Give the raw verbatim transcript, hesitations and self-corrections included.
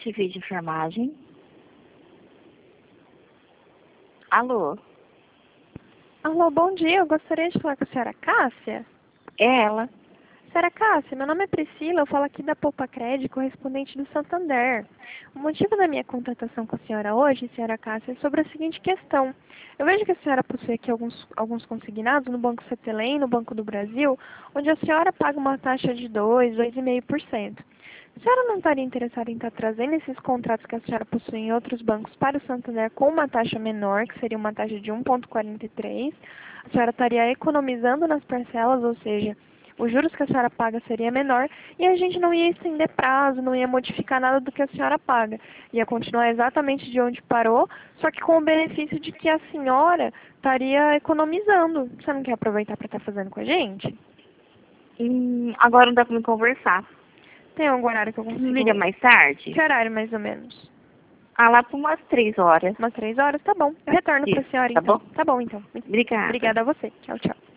T V de enfermagem. Alô? Alô, bom dia. Eu gostaria de falar com a senhora Cássia. É ela. Senhora Cássia, meu nome é Priscila, eu falo aqui da Poupa Cred, correspondente do Santander. O motivo da minha contratação com a senhora hoje, senhora Cássia, é sobre a seguinte questão. Eu vejo que a senhora possui aqui alguns, alguns consignados no Banco Cetelem, no Banco do Brasil, onde a senhora paga uma taxa de dois, dois vírgula cinco por cento. A senhora não estaria interessada em estar trazendo esses contratos que a senhora possui em outros bancos para o Santander com uma taxa menor, que seria uma taxa de um vírgula quarenta e três? A senhora estaria economizando nas parcelas, ou seja, os juros que a senhora paga seria menor e a gente não ia estender prazo, não ia modificar nada do que a senhora paga. Ia continuar exatamente de onde parou, só que com o benefício de que a senhora estaria economizando. Você não quer aproveitar para estar fazendo com a gente? Hum, agora não dá pra me conversar. Tem algum horário que eu Você consigo... me liga mais tarde? Que horário, mais ou menos? Ah, lá por umas três horas. Umas três horas? Tá bom. Eu retorno para a Isso, senhora, tá então. bom? Tá bom, então. Obrigada. Obrigada a você. Tchau, tchau.